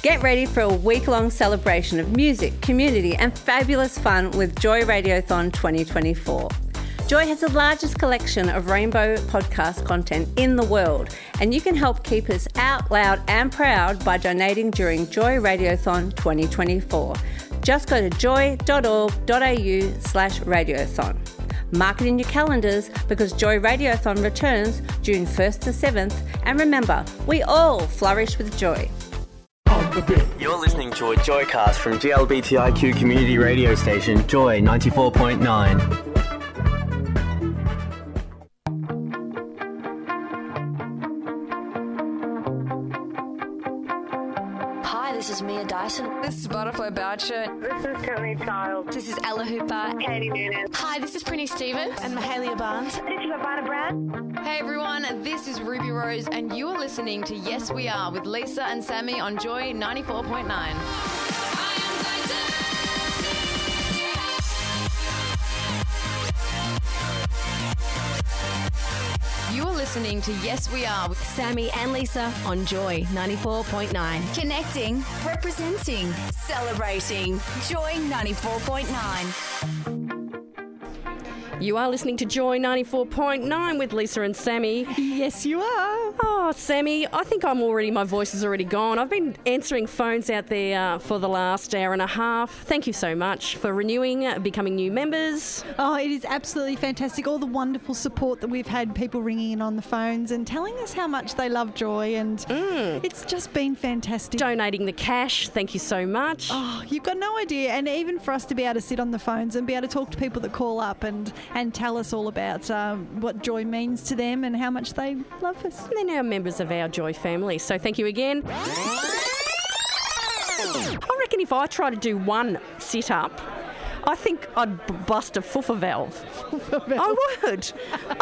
Get ready for a week-long celebration of music, community and fabulous fun with Joy Radiothon 2024. Joy has the largest collection of rainbow podcast content in the world, and you can help keep us out loud and proud by donating during Joy Radiothon 2024. Just go to joy.org.au/radiothon. Mark it in your calendars because Joy Radiothon returns June 1st to 7th, and remember, we all flourish with joy. You're listening to a Joycast from GLBTIQ community radio station Joy 94.9. Hi, this is Mia Dyson. This is Butterfly Boucher. This is Tony Childs. This is Ella Hooper. Katie Noonan. Hi, this is Prinny Stevens. And Mahalia Barnes. This is Ivana Brown. Hey everyone, this is Ruby Rose, and you are listening to Yes We Are with Lisa and Sammy on Joy 94.9. You are listening to Yes We Are with Sammy and Lisa on Joy 94.9. Connecting, representing, celebrating. Joy 94.9. You are listening to Joy 94.9 with Lisa and Sammy. Yes, you are. Oh, Sammy, I think my voice is already gone. I've been answering phones out there for the last hour and a half. Thank you so much for renewing, becoming new members. Oh, it is absolutely fantastic. All the wonderful support that we've had, people ringing in on the phones and telling us how much they love Joy, and it's just been fantastic. Donating the cash, thank you so much. Oh, you've got no idea. And even for us to be able to sit on the phones and be able to talk to people that call up and tell us all about what Joy means to them and how much they love us. And they're now members of our Joy family, so thank you again. I reckon if I try to do one sit-up, I think I'd bust a foofer valve. I would.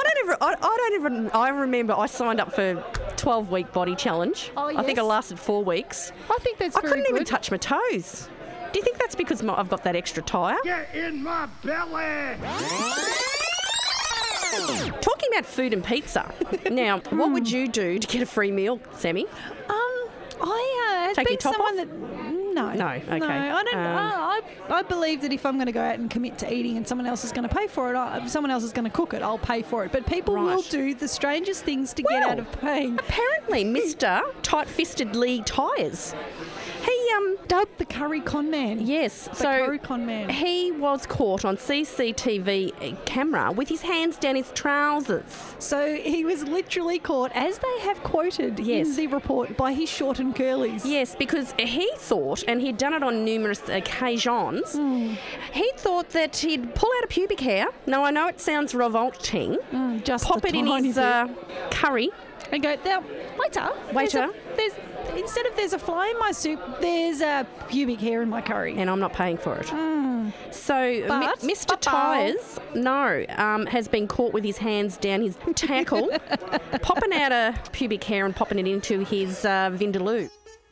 I remember I signed up for 12-week body challenge. Oh, yes. I think I lasted 4 weeks. I think that's I very couldn't even good. touch my toes. Do you think that's because I've got that extra tyre? Get in my belly! Talking about food and pizza. Now, what would you do to get a free meal, Sammy? I Take been your top someone off? that no, okay. No, I don't. I believe that if I'm going to go out and commit to eating and someone else is going to pay for it, someone else is going to cook it, I'll pay for it. But people will do the strangest things to get out of paying. Apparently, Mr. Tight-Fisted Lee Tyres. He dubbed the Curry Con Man. Yes, the Curry Con Man. He was caught on CCTV camera with his hands down his trousers. So he was literally caught, as they have quoted in the report, by his short and curlies. Yes, because he thought, and he'd done it on numerous occasions, he thought that he'd pull out a pubic hair. Now, I know it sounds revolting. Just pop it in his curry. And go, now, waiter. Instead of there's a fly in my soup, there's a pubic hair in my curry. And I'm not paying for it. So Mr. Tyres, has been caught with his hands down his tackle, popping out a pubic hair and popping it into his vindaloo.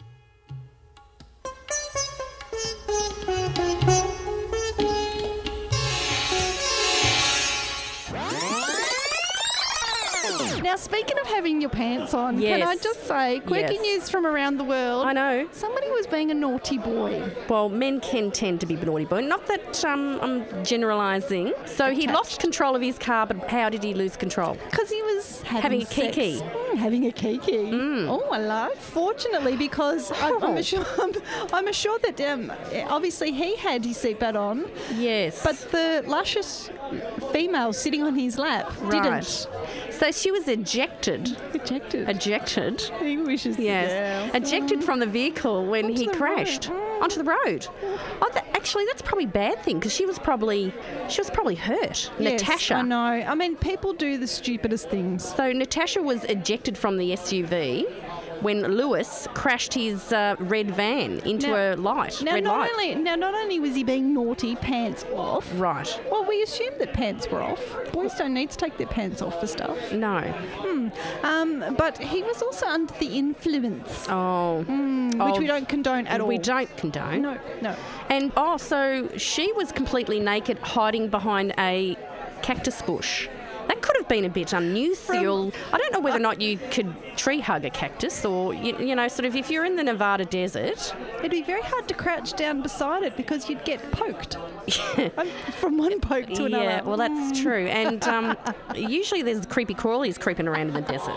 Now, speaking of having your pants on, Yes. can I just say, quirky Yes. news from around the world. I know. Somebody was being a naughty boy. Well, men can tend to be naughty boy. Not that I'm generalising. So he lost control of his car, but how did he lose control? Because he was having a kiki. Having a kiki. Oh, I love. Fortunately, because I'm assured that obviously he had his seatbelt on. Yes. But the luscious female sitting on his lap didn't. So she was ejected. Ejected. He wishes. Yes. Ejected from the vehicle when he crashed onto the road. Oh, actually, that's probably a bad thing because she was probably hurt. Yes, Natasha. I know. I mean, people do the stupidest things. So Natasha was ejected from the SUV when Lewis crashed his red van into a light. Not light. only was he being naughty, pants off. Right. Well, we assumed that pants were off. Boys don't need to take their pants off for stuff. No. But he was also under the influence. Which we don't condone at all. We don't condone. No. And so she was completely naked, hiding behind a cactus bush. That could have been a bit unusual. I don't know whether or not you could tree hug a cactus or, you know, sort of if you're in the Nevada desert. It'd be very hard to crouch down beside it because you'd get poked. From one poke to another. Yeah, well, that's true. And usually there's creepy crawlies creeping around in the desert.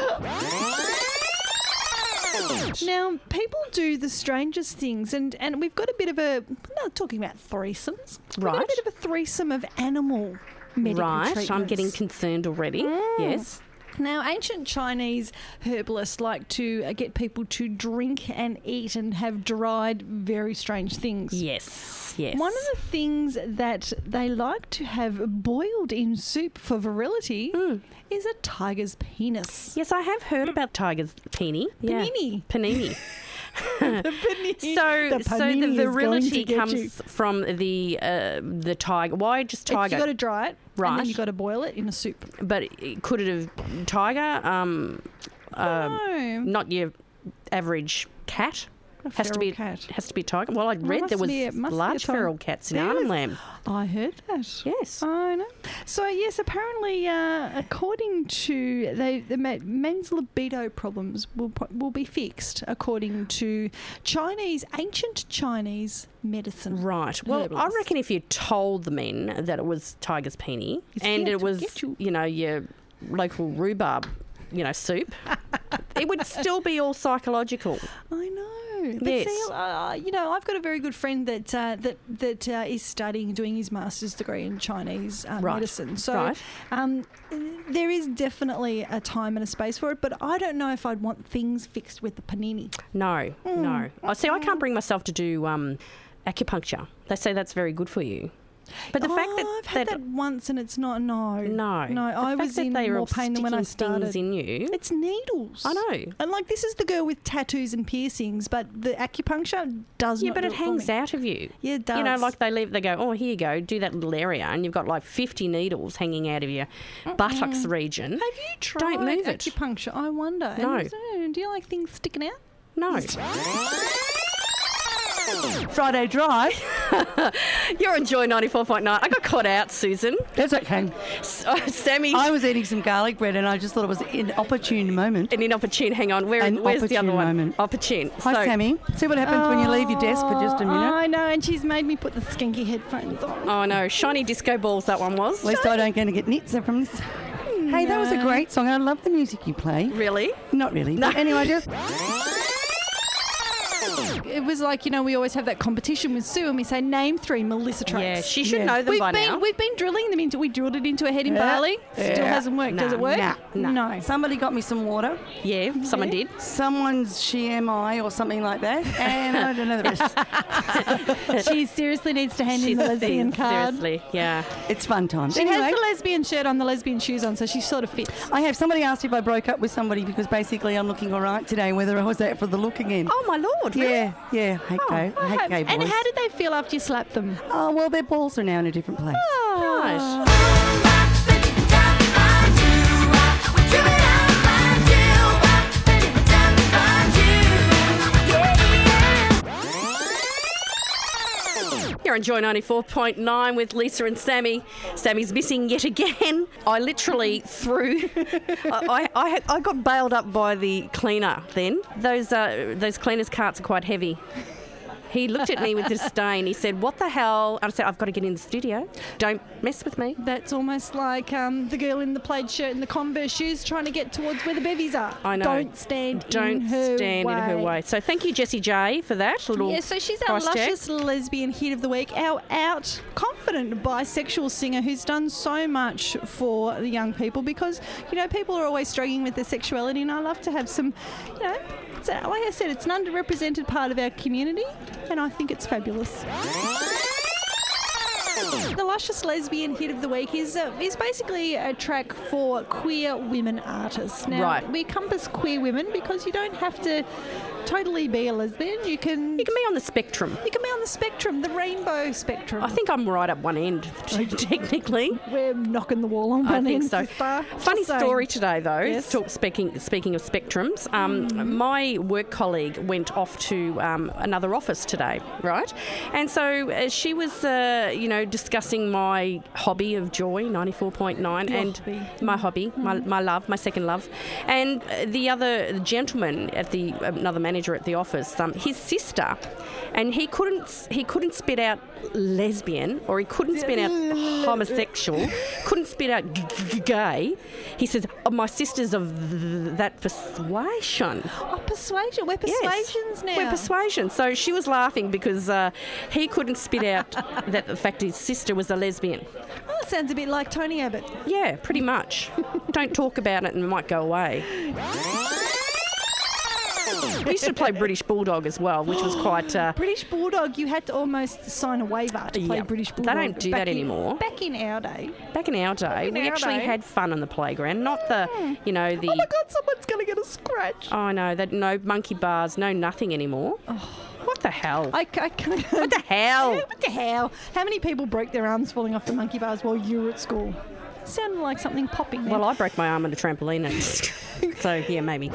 Now, people do the strangest things, and we've got a bit of a, talking about threesomes, we've got a bit of a threesome of animal medical treatments. I'm getting concerned already. Yes. Now, ancient Chinese herbalists like to get people to drink and eat and have dried very strange things. Yes, yes. One of the things that they like to have boiled in soup for virility is a tiger's penis. Yes, I have heard about tiger's peenie. Panini. Yeah. Panini. The So the virility comes from the tiger. Why just tiger? You've got to dry it, right? And then you've got to boil it in a soup. But could it have tiger? No. Not your average cat. Has to be cat. Has to be a tiger. Well, I read there was large feral cats in Arnhem Land. I heard that. Yes. I know. So yes, apparently, according to the men's libido problems will be fixed according to ancient Chinese medicine. Right. Well, I reckon if you told the men that it was tiger's peenie and it was your local rhubarb, soup, it would still be all psychological. I know. But yes. see, I've got a very good friend that is studying, doing his master's degree in Chinese medicine. So there is definitely a time and a space for it, but I don't know if I'd want things fixed with the panini. No. See, I can't bring myself to do acupuncture. They say that's very good for you. But the fact that I've had that once and it's not. No. I was in more pain than when I started. Things in you. It's needles. I know. And this is the girl with tattoos and piercings, but the acupuncture does not. Yeah, but it hangs out of you. Yeah, it does. They go, oh, here you go, do that little area, and you've got 50 needles hanging out of your buttocks region. Have you tried Don't move acupuncture? I wonder. No. And do you like things sticking out? No. Friday Drive. You're on Joy 94.9. I got caught out, Susan. That's okay. Sammy. I was eating some garlic bread and I just thought it was an opportune moment. An inopportune, hang on. Where's the other one? Opportune. Hi, Sammy. See what happens when you leave your desk for just a minute? I know, and she's made me put the skinky headphones on. Oh, no. Shiny disco balls, that one was. At least I don't going to get nits from this. Hey, that was a great song. I love the music you play. Really? Not really. No. But anyway, just... It was we always have that competition with Sue and we say, name 3 Melissa traits. Yeah, she should know them by now. We've been drilling them we drilled it into her head in Bali. Still hasn't worked. Does it work? No. Somebody got me some water. Yeah, someone did. Someone's SheMI or something like that. And I don't know the rest. She seriously needs to hand in the lesbian card. Seriously, yeah. It's fun times. She has the lesbian shirt on, the lesbian shoes on, so she sort of fits. I have somebody asked if I broke up with somebody because basically I'm looking all right today, whether I was out for the look again. Oh, my Lord. Really? Yeah. Hate gay boys. And how did they feel after you slapped them? Oh, well, their balls are now in a different place. Oh. Right. You're on Joy 94.9 with Lisa and Sammy. Sammy's missing yet again. I literally threw... I got bailed up by the cleaner then. Those cleaners' carts are quite heavy. He looked at me with disdain. He said, what the hell? I said, I've got to get in the studio. Don't mess with me. That's almost like the girl in the plaid shirt and the Converse shoes trying to get towards where the bevies are. I know. Don't stand in her way. So thank you, Jessie J, for that little Yeah, so she's our luscious lesbian hit of the week, our confident bisexual singer who's done so much for the young people because, people are always struggling with their sexuality and I love to have some, like I said, it's an underrepresented part of our community and I think it's fabulous. The luscious lesbian hit of the week is basically a track for queer women artists. Now, we encompass queer women because you don't have to totally be a lesbian. You can be on the spectrum. You can be on the spectrum, the rainbow spectrum. I think I'm right up one end, technically. We're knocking the wall on one I think end, so. sister. Funny Just story saying. today, though. Yes. Speaking of spectrums, my work colleague went off to another office today, right? And so she was, discussing my hobby of Joy 94.9 and hobby. my hobby, my love, my second love, and the other gentleman at another manager at the office, his sister, and he couldn't spit out lesbian, or he couldn't spit out homosexual, couldn't spit out gay. He says, my sister's of that persuasion. Oh, persuasion. We're persuasions now. We're persuasion. So she was laughing because he couldn't spit out that the fact his sister was a lesbian. Oh, that sounds a bit like Tony Abbott. Yeah, pretty much. Don't talk about it and it might go away. We used to play British Bulldog as well, which was quite... British Bulldog, you had to almost sign a waiver to play British Bulldog. They don't do that anymore. Back in our day. We actually had fun on the playground, not the, Oh my God, someone's going to get a scratch. Oh, no, no monkey bars, no nothing anymore. Oh. What the hell? I can't. What the hell? What the hell? How many people broke their arms falling off the monkey bars while you were at school? Sounded like something popping there. Well, I broke my arm on a trampoline. So, yeah, maybe.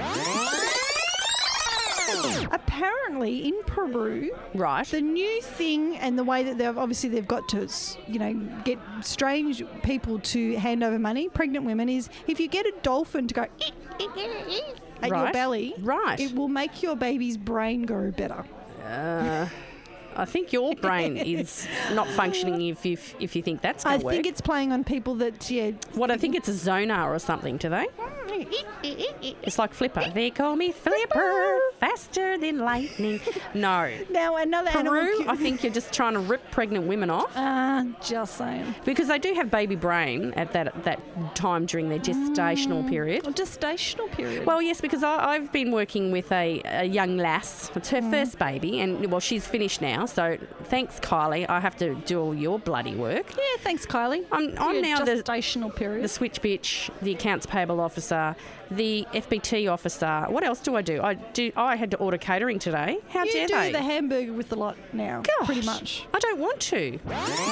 Apparently in Peru, right, the new thing and the way that they've got to, get strange people to hand over money, pregnant women, is if you get a dolphin to go at your belly, it will make your baby's brain grow better. I think your brain is not functioning if you think that's going to work. I think it's playing on people that, What, I think it's a Zonar or something, do they? It's like Flipper. They call me Flipper, faster than lightning. No. Now, another Peru, I think you're just trying to rip pregnant women off. Just saying. Because they do have baby brain at that time during their gestational period. Gestational period? Well, yes, because I've been working with a young lass. It's her first baby, and, well, she's finished now. So thanks, Kylie. I have to do all your bloody work. Yeah, thanks, Kylie. I'm now gestational period. The switch bitch, the accounts payable officer, the FBT officer. What else do? I had to order catering today. How dare they? You do the hamburger with the lot now. Gosh, pretty much. I don't want to.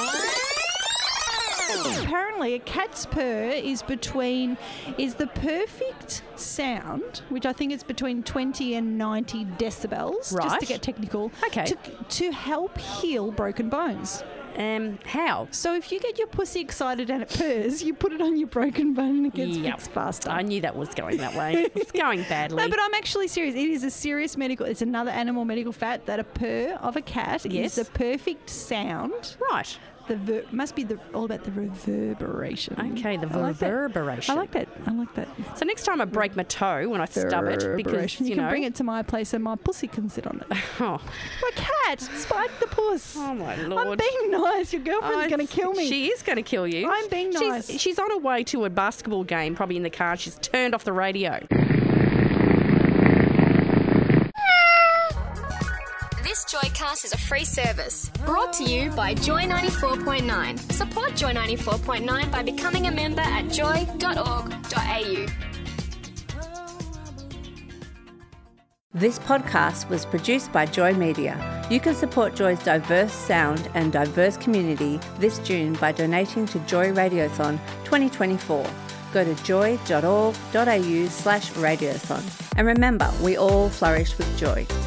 Apparently, a cat's purr is the perfect sound, which I think is between 20 and 90 decibels, just to get technical, to help heal broken bones. How? So if you get your pussy excited and it purrs, you put it on your broken bone and it gets fixed faster. I knew that was going that way. It's going badly. No, but I'm actually serious. It is a serious it's another animal medical fact that a purr of a cat is the perfect sound. Right. Must be all about the reverberation. Okay, the reverberation. I like that. So next time I break my toe when I stub it, because you can bring it to my place and my pussy can sit on it. Oh, my cat, spike the puss. Oh my Lord! I'm being nice. Your girlfriend's going to kill me. She is going to kill you. I'm being nice. She's on her way to a basketball game, probably in the car. She's turned off the radio. This Joycast is a free service brought to you by Joy 94.9. Support Joy 94.9 by becoming a member at joy.org.au. This podcast was produced by Joy Media. You can support Joy's diverse sound and diverse community this June by donating to Joy Radiothon 2024. Go to joy.org.au/radiothon. And remember, we all flourish with joy.